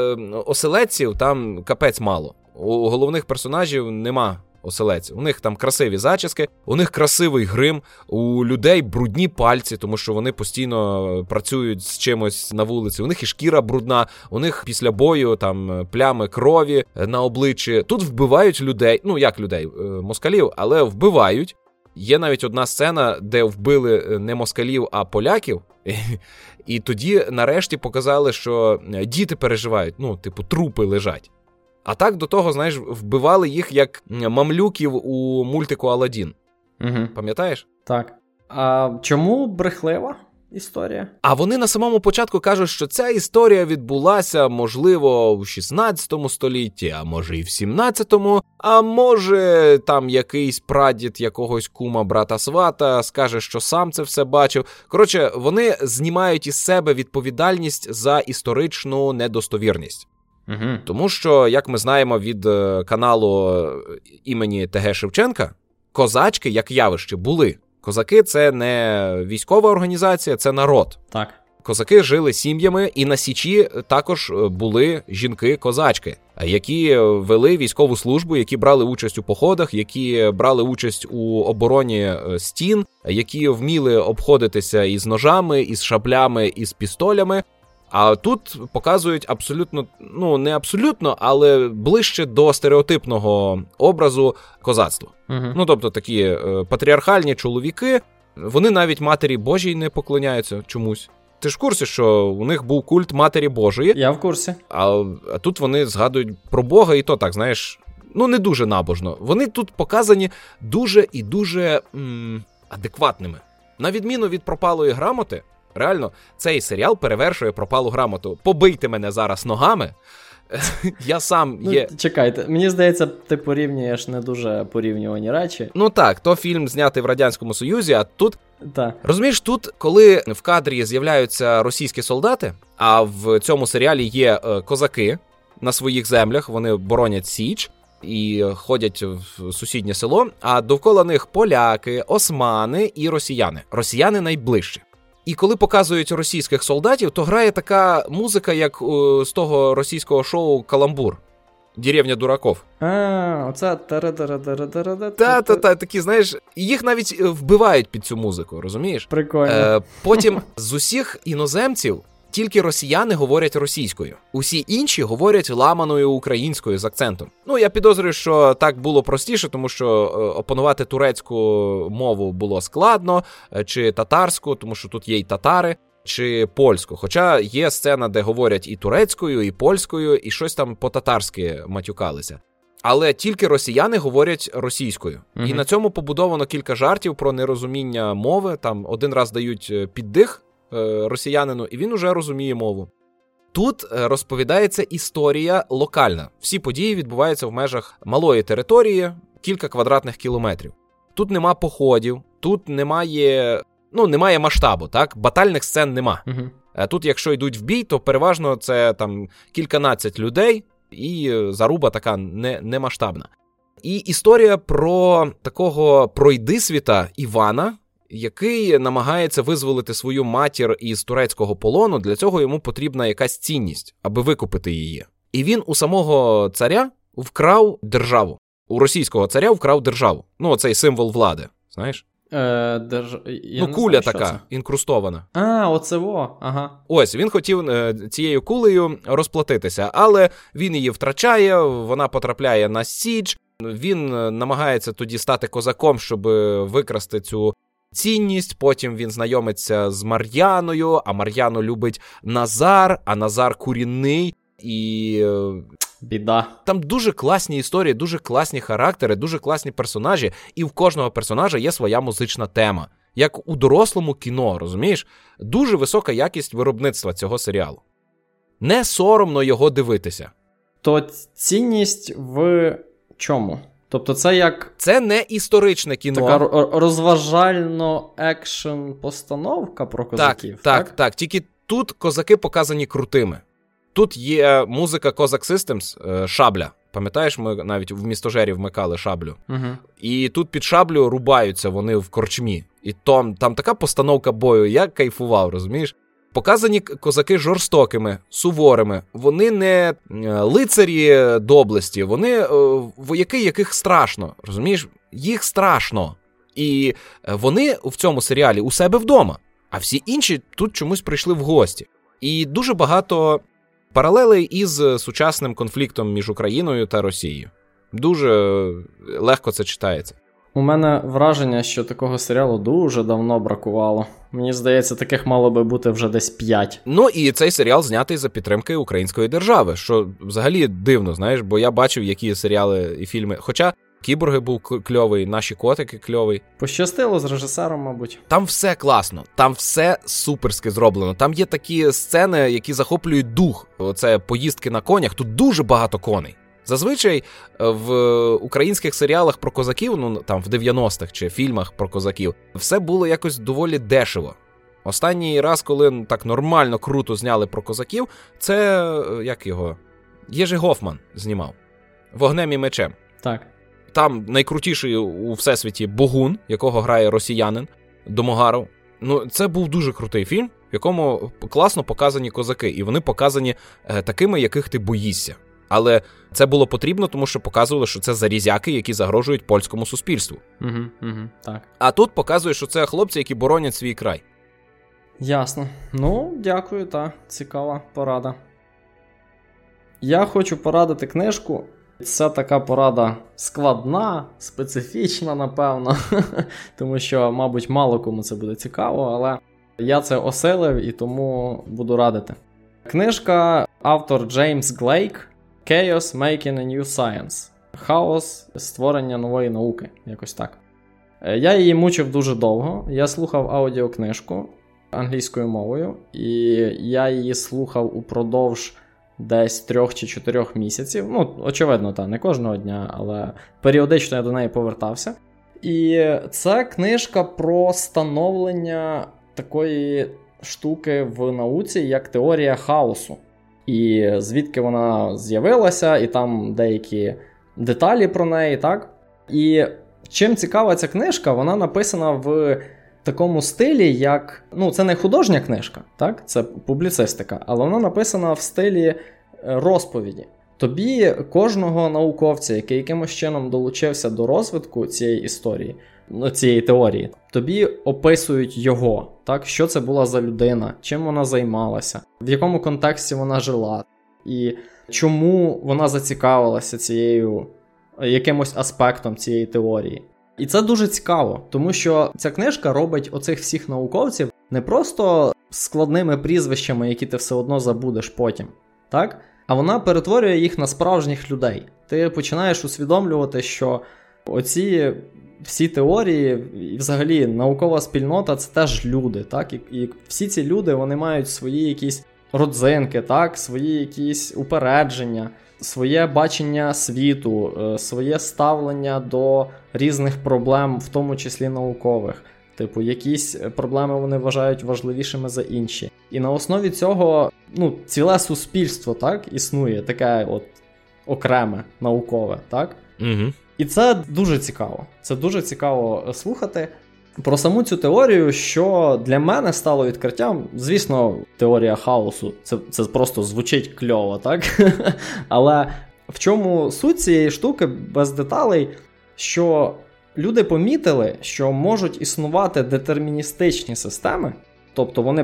оселедців там капець мало. У головних персонажів нема оселедців. У них там красиві зачіски, у них красивий грим, у людей брудні пальці, тому що вони постійно працюють з чимось на вулиці. У них і шкіра брудна, у них після бою там плями крові на обличчі. Тут вбивають людей, як людей, москалів, але вбивають. Є навіть одна сцена, де вбили не москалів, а поляків. І тоді нарешті показали, що діти переживають, трупи лежать. А так до того, знаєш, вбивали їх як мамлюків у мультику «Аладдін». Угу. Пам'ятаєш? Так. А чому брехлива історія? А вони на самому початку кажуть, що ця історія відбулася, можливо, в 16 столітті, а може і в 17-му, а може там якийсь прадід якогось кума брата-свата скаже, що сам це все бачив. Коротше, вони знімають із себе відповідальність за історичну недостовірність. Угу. Тому що, як ми знаємо від каналу імені Т.Г. Шевченка, козачки, як явище, були. Козаки – це не військова організація, це народ. Так. Козаки жили сім'ями, і на Січі також були жінки-козачки, які вели військову службу, які брали участь у походах, які брали участь у обороні стін, які вміли обходитися із ножами, із шаблями, із пістолями. А тут показують абсолютно, не абсолютно, але ближче до стереотипного образу козацтва. Угу. Тобто такі патріархальні чоловіки, вони навіть Матері Божій не поклоняються чомусь. Ти ж в курсі, що у них був культ Матері Божої? Я в курсі. А тут вони згадують про Бога, і то так, знаєш, не дуже набожно. Вони тут показані дуже і дуже адекватними. На відміну від «Пропалої грамоти», реально, цей серіал перевершує «Пропалу грамоту». Побийте мене зараз ногами. Я сам є... Чекайте, мені здається, ти порівнюєш не дуже порівнювані речі. Так, то фільм знятий в Радянському Союзі, а тут... Так. Розумієш, тут, коли в кадрі з'являються російські солдати, а в цьому серіалі є козаки на своїх землях, вони боронять Січ і ходять в сусіднє село, а довкола них поляки, османи і росіяни. Росіяни найближчі. І коли показують російських солдатів, то грає така музика, як з того російського шоу «Каламбур». «Деревня дураков». Оце... Такі, знаєш, їх навіть вбивають під цю музику, розумієш? Прикольно. Потім з усіх іноземців тільки росіяни говорять російською. Усі інші говорять ламаною українською з акцентом. Я підозрюю, що так було простіше, тому що опанувати турецьку мову було складно, чи татарську, тому що тут є й татари, чи польську. Хоча є сцена, де говорять і турецькою, і польською, і щось там по-татарськи матюкалися. Але тільки росіяни говорять російською. І на цьому побудовано кілька жартів про нерозуміння мови. Там один раз дають піддих росіянину, і він уже розуміє мову. Тут розповідається історія локальна. Всі події відбуваються в межах малої території, кілька квадратних кілометрів. Тут нема походів, тут немає масштабу, так? Батальних сцен нема. Тут, якщо йдуть в бій, то переважно це там кільканадцять людей, і заруба така не масштабна. І історія про такого пройдисвіта Івана, який намагається визволити свою матір із турецького полону. Для цього йому потрібна якась цінність, аби викупити її. І він у самого царя вкрав державу. У російського царя вкрав державу. Оцей символ влади, знаєш? Куля така, інкрустована. Оцево, ага. Ось, він хотів цією кулею розплатитися, але він її втрачає, вона потрапляє на Січ, він намагається тоді стати козаком, щоб викрасти цю цінність, потім він знайомиться з Мар'яною, а Мар'яну любить Назар, а Назар курінний, і... Біда. Там дуже класні історії, дуже класні характери, дуже класні персонажі, і в кожного персонажа є своя музична тема. Як у дорослому кіно, розумієш? Дуже висока якість виробництва цього серіалу. Не соромно його дивитися. То цінність в чому? Тобто це як... Це не історичне кіно. Така розважально-екшн постановка про козаків, так. Тільки тут козаки показані крутими. Тут є музика Cossack Systems, шабля. Пам'ятаєш, ми навіть в Містожері вмикали шаблю. Угу. І тут під шаблю рубаються вони в корчмі. І там така постановка бою, я кайфував, розумієш? Показані козаки жорстокими, суворими. Вони не лицарі доблесті, вони вояки, яких страшно, розумієш? Їх страшно. І вони в цьому серіалі у себе вдома, а всі інші тут чомусь прийшли в гості. І дуже багато паралелей із сучасним конфліктом між Україною та Росією. Дуже легко це читається. У мене враження, що такого серіалу дуже давно бракувало. Мені здається, таких мало би бути вже десь 5. Ну і цей серіал знятий за підтримки української держави, що взагалі дивно, знаєш, бо я бачив, які серіали і фільми. Хоча «Кіборги» був кльовий, «Наші котики» кльовий. Пощастило з режисером, мабуть. Там все класно, там все суперськи зроблено. Там є такі сцени, які захоплюють дух. Оце поїздки на конях, тут дуже багато коней. Зазвичай в українських серіалах про козаків, ну там в 90-х чи фільмах про козаків, все було якось доволі дешево. Останній раз, коли так нормально, круто зняли про козаків, це, як його, Єжи Гофман знімав. «Вогнем і мечем». Так. Там найкрутіший у всесвіті Богун, якого грає росіянин, Домогаров. Ну, це був дуже крутий фільм, в якому класно показані козаки. І вони показані такими, яких ти боїшся. Але це було потрібно, тому що показували, що це зарізяки, які загрожують польському суспільству. Так. А тут показує, що це хлопці, які боронять свій край. Ясно. Ну, дякую, цікава порада. Я хочу порадити книжку. Це така порада складна, специфічна, напевно, тому що, мабуть, мало кому це буде цікаво, але я це осилив і тому буду радити. Книжка, автор Джеймс Глейк, Chaos Making a New Science. Хаос створення нової науки, якось так. Я її мучив дуже довго, я слухав аудіокнижку англійською мовою, і я її слухав упродовж десь 3 чи 4 місяців. Ну, очевидно, не кожного дня, але періодично я до неї повертався. І це книжка про становлення такої штуки в науці, як теорія хаосу. І звідки вона з'явилася, і там деякі деталі про неї, так? І чим цікава ця книжка, вона написана в такому стилі, як... Ну, це не художня книжка, так? Це публіцистика, але вона написана в стилі розповіді. Тобі кожного науковця, який якимось чином долучився до розвитку цієї історії, цієї теорії, тобі описують його, так? Що це була за людина, чим вона займалася, в якому контексті вона жила, і чому вона зацікавилася якимось аспектом цієї теорії. І це дуже цікаво, тому що ця книжка робить оцих всіх науковців не просто складними прізвищами, які ти все одно забудеш потім, так? А вона перетворює їх на справжніх людей. Ти починаєш усвідомлювати, що оці всі теорії, і взагалі наукова спільнота – це теж люди, так? І всі ці люди, вони мають свої якісь родзинки, так? Свої якісь упередження, своє бачення світу, своє ставлення до різних проблем, в тому числі наукових. Типу, якісь проблеми вони вважають важливішими за інші. І на основі цього, ціле суспільство, так, існує, таке от окреме, наукове, так? Угу. І це дуже цікаво. Це дуже цікаво слухати. Про саму цю теорію, що для мене стало відкриттям, звісно, теорія хаосу, це просто звучить кльово, так? Але в чому суть цієї штуки, без деталей, що люди помітили, що можуть існувати детерміністичні системи, тобто вони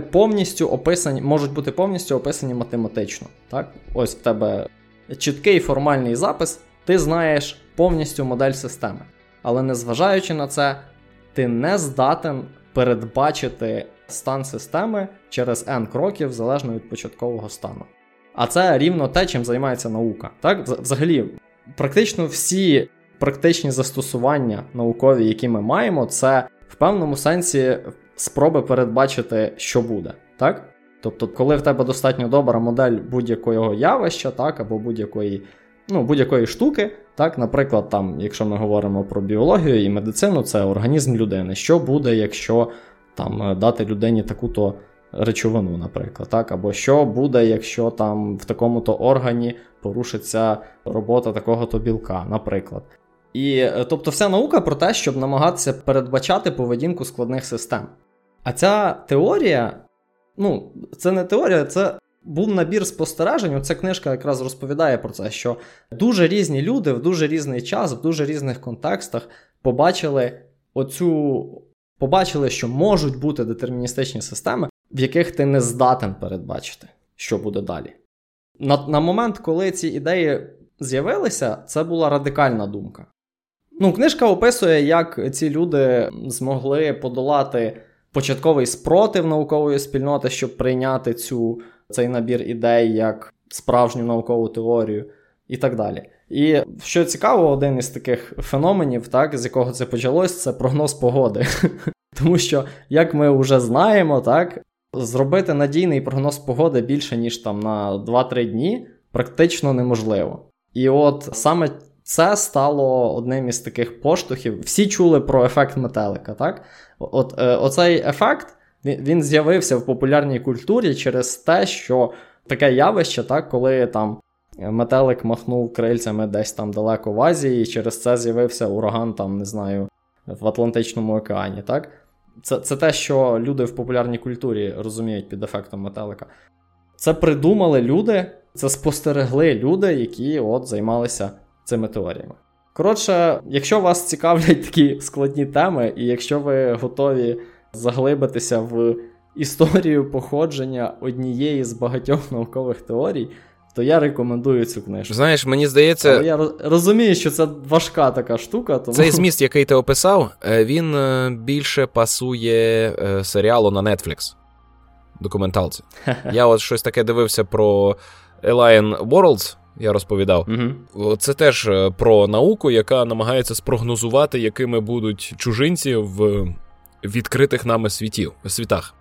можуть бути повністю описані математично. Так? Ось в тебе чіткий формальний запис, ти знаєш повністю модель системи. Але незважаючи на це, ти не здатен передбачити стан системи через N кроків, залежно від початкового стану. А це рівно те, чим займається наука. Так? Взагалі, практично всі практичні застосування наукові, які ми маємо, це в певному сенсі спроби передбачити, що буде. Так? Тобто, коли в тебе достатньо добра модель будь-якого явища, так, або будь-якої штуки, так, наприклад, там, якщо ми говоримо про біологію і медицину, це організм людини. Що буде, якщо там дати людині таку-то речовину, наприклад, так, або що буде, якщо там в такому-то органі порушиться робота такого-то білка, наприклад. І, тобто, вся наука про те, щоб намагатися передбачати поведінку складних систем. А ця теорія, це не теорія, це був набір спостережень. Оця книжка якраз розповідає про це, що дуже різні люди в дуже різний час, в дуже різних контекстах побачили, що можуть бути детерміністичні системи, в яких ти не здатен передбачити, що буде далі. На момент, коли ці ідеї з'явилися, це була радикальна думка. Книжка описує, як ці люди змогли подолати початковий спротив наукової спільноти, щоб прийняти цей набір ідей як справжню наукову теорію і так далі. І що цікаво, один із таких феноменів, так, з якого це почалось, це прогноз погоди. Тому що, як ми вже знаємо, так, зробити надійний прогноз погоди більше, ніж там на 2-3 дні практично неможливо. І от саме це стало одним із таких поштовхів. Всі чули про ефект метелика, так? Оцей ефект, він з'явився в популярній культурі через те, що таке явище, так, коли там метелик махнув крильцями десь там далеко в Азії, і через це з'явився ураган, там, не знаю, в Атлантичному океані, так? Це те, що люди в популярній культурі розуміють під ефектом метелика. Це придумали люди, це спостерегли люди, які от займалися цими теоріями. Коротше, якщо вас цікавлять такі складні теми, і якщо ви готові заглибитися в історію походження однієї з багатьох наукових теорій, то я рекомендую цю книжку. Знаєш, мені здається... Але я розумію, що це важка така штука. Тому... Цей зміст, який ти описав, він більше пасує серіалу на Netflix. Документалці. Я от щось таке дивився про Alien Worlds, я розповідав. Це теж про науку, яка намагається спрогнозувати, якими будуть чужинці в відкритих нами світах.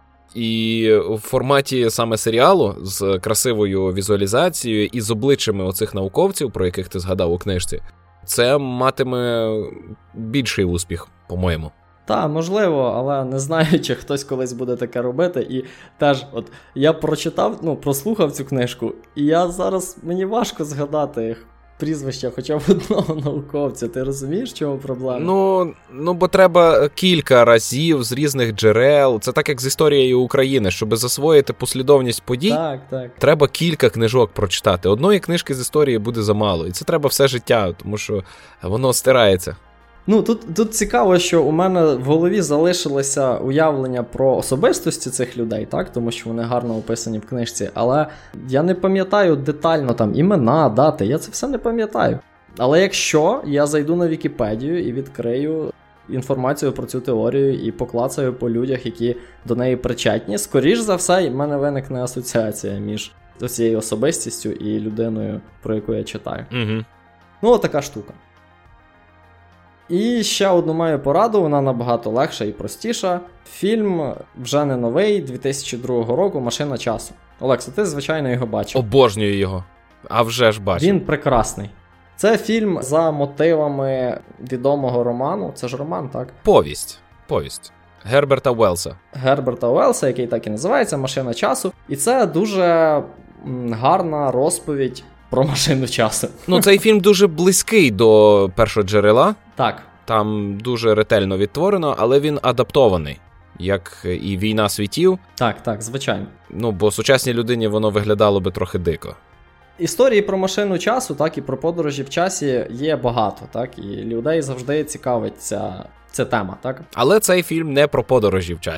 І в форматі саме серіалу з красивою візуалізацією і з обличчями оцих науковців, про яких ти згадав у книжці, це матиме більший успіх, по-моєму. Так, можливо, але не знаю, чи хтось колись буде таке робити. І теж, от, я прослухав цю книжку, і мені важко згадати прізвище хоча б одного науковця. Ти розумієш, в чому проблема? Бо треба кілька разів з різних джерел. Це так, як з історією України. Щоб засвоїти послідовність подій, так. Треба кілька книжок прочитати. Одної книжки з історії буде замало. І це треба все життя, тому що воно стирається. Тут цікаво, що у мене в голові залишилося уявлення про особистості цих людей, так? Тому що вони гарно описані в книжці, але я не пам'ятаю детально там імена, дати, я це все не пам'ятаю. Але якщо я зайду на Вікіпедію і відкрию інформацію про цю теорію і поклацаю по людях, які до неї причетні, скоріш за все, в мене виникне асоціація між цією особистістю і людиною, про яку я читаю. Отака штука. І ще одну маю пораду, вона набагато легша і простіша. Фільм вже не новий, 2002 року, «Машина часу». Олекса, ти, звичайно, його бачив. Обожнюю його. А вже ж бачив. Він прекрасний. Це фільм за мотивами відомого роману. Це ж роман, так? Повість. Герберта Уеллса, який так і називається, «Машина часу». І це дуже гарна розповідь про машину часу. Цей фільм дуже близький до першоджерела. Так. Там дуже ретельно відтворено, але він адаптований, як і «Війна світів». Так, звичайно. Бо сучасній людині воно виглядало би трохи дико. Історії про машину часу, так, і про подорожі в часі є багато, так, і людей завжди цікавить ця тема, так? Але цей фільм не про подорожі в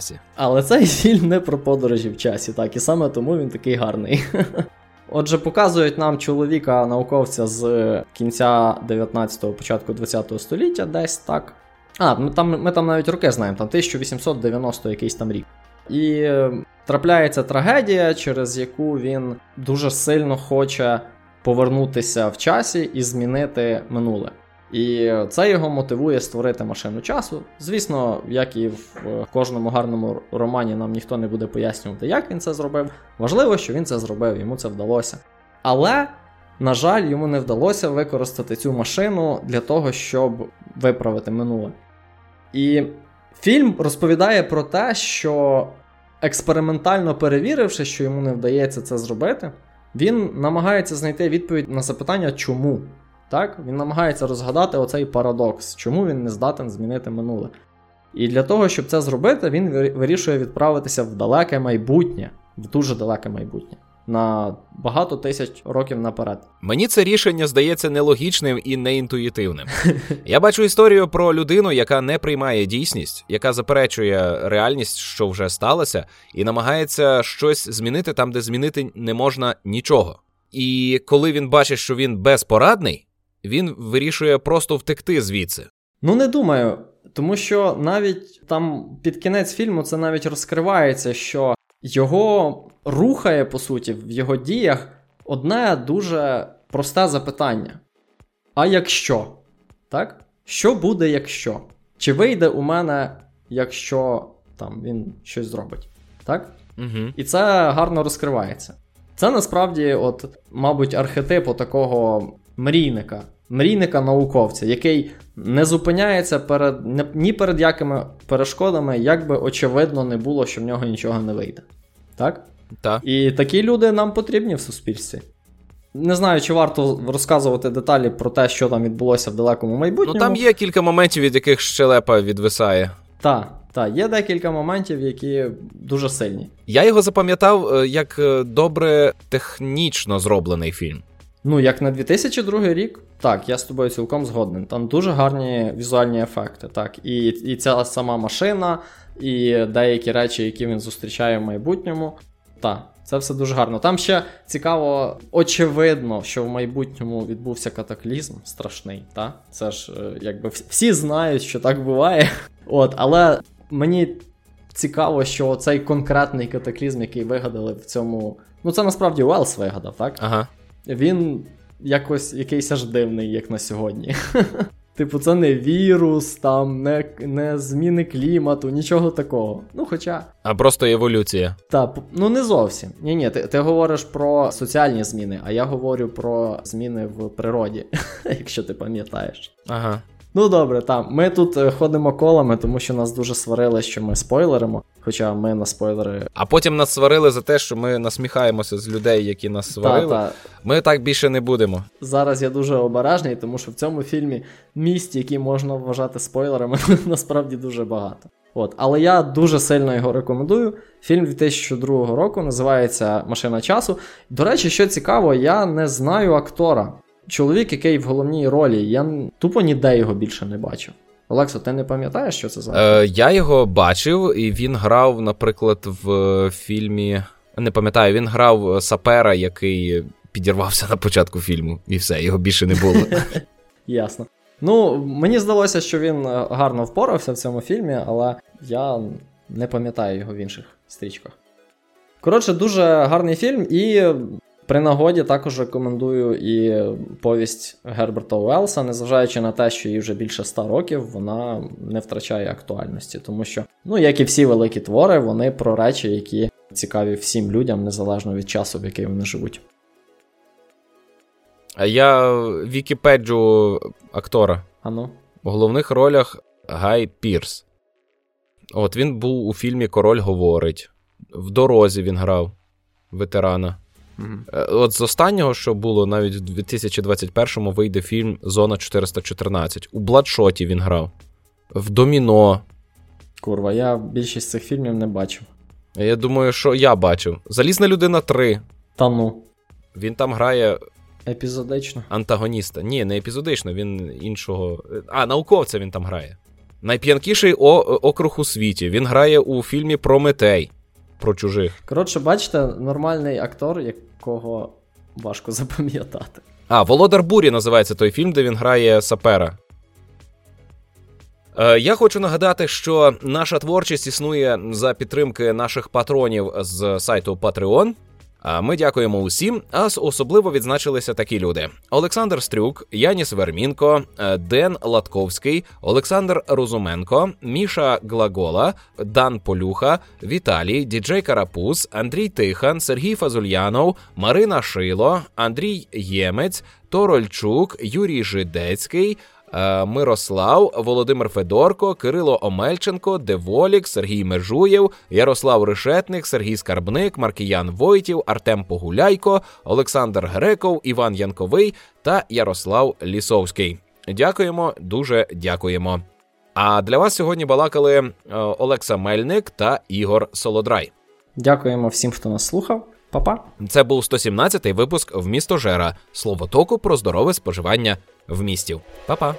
часі. Так, і саме тому він такий гарний. Отже, показують нам чоловіка-науковця з кінця 19-го, початку 20-го століття, десь так. Ми там навіть роки знаємо, там 1890 якийсь там рік. І трапляється трагедія, через яку він дуже сильно хоче повернутися в часі і змінити минуле. І це його мотивує створити машину часу. Звісно, як і в кожному гарному романі, нам ніхто не буде пояснювати, як він це зробив. Важливо, що він це зробив, йому це вдалося. Але, на жаль, йому не вдалося використати цю машину для того, щоб виправити минуле. І фільм розповідає про те, що експериментально перевіривши, що йому не вдається це зробити, він намагається знайти відповідь на запитання «чому?». Так? Він намагається розгадати оцей парадокс, чому він не здатен змінити минуле. І для того, щоб це зробити, він вирішує відправитися в далеке майбутнє, в дуже далеке майбутнє, на багато тисяч років наперед. Мені це рішення здається нелогічним і неінтуїтивним. Я бачу історію про людину, яка не приймає дійсність, яка заперечує реальність, що вже сталося, і намагається щось змінити там, де змінити не можна нічого. І коли він бачить, що він безпорадний, він вирішує просто втекти звідси. Ну, не думаю. Тому що навіть там під кінець фільму це навіть розкривається, що його рухає, по суті, в його діях одне дуже просте запитання. А якщо? Так? Що буде, якщо? Чи вийде у мене, якщо там він щось зробить? Так? Угу. І це гарно розкривається. Це насправді, от, мабуть, архетип такого мрійника-науковця, який не зупиняється ні перед якими перешкодами, як би очевидно не було, що в нього нічого не вийде. Так? Так. І такі люди нам потрібні в суспільстві. Не знаю, чи варто розказувати деталі про те, що там відбулося в далекому майбутньому. Ну, там є кілька моментів, від яких щелепа відвисає. Так, є декілька моментів, які дуже сильні. Я його запам'ятав як добре технічно зроблений фільм. Ну, як на 2002 рік, так, я з тобою цілком згоден. Там дуже гарні візуальні ефекти, так. І ця сама машина, і деякі речі, які він зустрічає в майбутньому. Так, це все дуже гарно. Там ще цікаво, очевидно, що в майбутньому відбувся катаклізм страшний, так? Це ж, якби, всі знають, що так буває. От, але мені цікаво, що цей конкретний катаклізм, який вигадали в цьому... Ну, це насправді Уелс вигадав, так? Ага. Він якось якийсь аж дивний, як на сьогодні. Типу, це не вірус, там, не зміни клімату, нічого такого. Ну, хоча... А просто еволюція. Так, ну не зовсім. Ні, ти говориш про соціальні зміни, а я говорю про зміни в природі, якщо ти пам'ятаєш. Ага. Ну добре, там, ми тут ходимо колами, тому що нас дуже сварили, що ми спойлеримо, хоча ми на спойлери... А потім нас сварили за те, що ми насміхаємося з людей, які нас сварили. Та. Ми так більше не будемо. Зараз я дуже обережний, тому що в цьому фільмі місць, які можна вважати спойлерами, насправді дуже багато. От, але я дуже сильно його рекомендую. Фільм 2002 року, називається «Машина часу». До речі, що цікаво, я не знаю актора. Чоловік, який в головній ролі, я тупо ніде його більше не бачив. Олексо, ти не пам'ятаєш, що це за? Я його бачив, і він грав, наприклад, в фільмі... Не пам'ятаю, він грав сапера, який підірвався на початку фільму. І все, його більше не було. Ясно. Ну, мені здалося, що він гарно впорався в цьому фільмі, але я не пам'ятаю його в інших стрічках. Коротше, дуже гарний фільм, і при нагоді також рекомендую і повість Герберта Уеллса, незважаючи на те, що їй вже більше 100 років, вона не втрачає актуальності, тому що, ну, як і всі великі твори, вони про речі, які цікаві всім людям, незалежно від часу, в який вони живуть. Я вікіпеджу актора. Ану? У головних ролях Гай Пірс. От він був у фільмі «Король говорить». В «Дорозі» він грав ветерана. От з останнього, що було, навіть в 2021-му вийде фільм «Зона 414». У «Бладшоті» він грав. В «Доміно». Курва, я більшість цих фільмів не бачив. Я думаю, що я бачив. «Залізна людина 3». Та ну. Він там грає... Епізодично? Антагоніста. Ні, не епізодично, він іншого... науковця він там грає. Найп'янкіший округ у світі. Він грає у фільмі «Прометей». Про чужих. Коротше, бачите, нормальний актор, якого важко запам'ятати. «Володар бурі» називається той фільм, де він грає сапера. Я хочу нагадати, що наша творчість існує за підтримки наших патронів з сайту Patreon. Ми дякуємо усім, а особливо відзначилися такі люди: Олександр Стрюк, Яніс Вермінко, Ден Латковський, Олександр Розуменко, Міша Глагола, Дан Полюха, Віталій, Діджей Карапуз, Андрій Тихан, Сергій Фазульянов, Марина Шило, Андрій Ємець, Торольчук, Юрій Жидецький, Мирослав, Володимир Федорко, Кирило Омельченко, Деволік, Сергій Межуєв, Ярослав Решетник, Сергій Скарбник, Маркіян Войтів, Артем Погуляйко, Олександр Греков, Іван Янковий та Ярослав Лісовський. Дякуємо, дуже дякуємо. А для вас сьогодні балакали Олекса Мельник та Ігор Солодрай. Дякуємо всім, хто нас слухав. Па-па. Це був 117-й випуск «Вмістожера» – словотоку про здорове споживання вмістів. Па-па.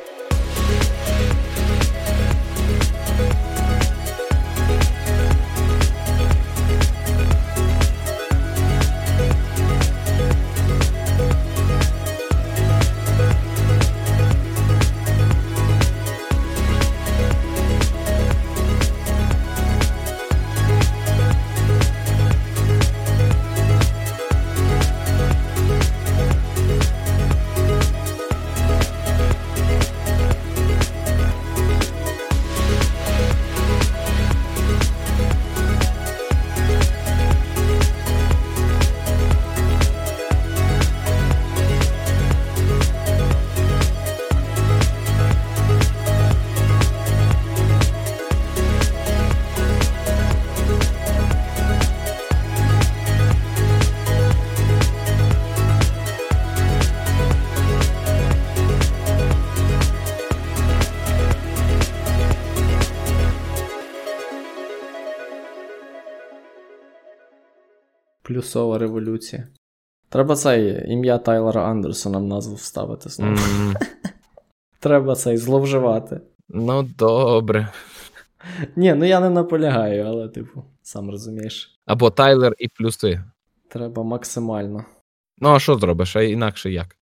Плюсова революція. Треба цей ім'я Тайлера Андерсона в назву вставити знову. Треба цей зловживати. Ну, добре. Ні, ну я не наполягаю, але, типу, сам розумієш. Або Тайлер і плюси. Треба максимально. Ну, а що зробиш? А інакше як?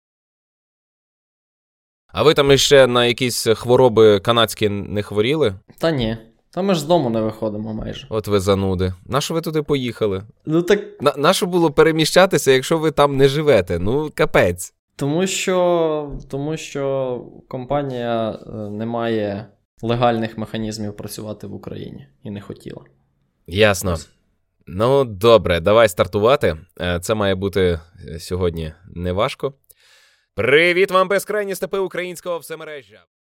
А ви там іще на якісь хвороби канадські не хворіли? Та ні. Та ми ж з дому не виходимо майже. От ви зануди. Нащо ви туди поїхали? Ну так... Нащо було переміщатися, якщо ви там не живете? Ну, капець. Тому що компанія не має легальних механізмів працювати в Україні. І не хотіла. Ясно. Ну, добре, давай стартувати. Це має бути сьогодні неважко. Привіт вам, безкрайні степи українського всемережжя!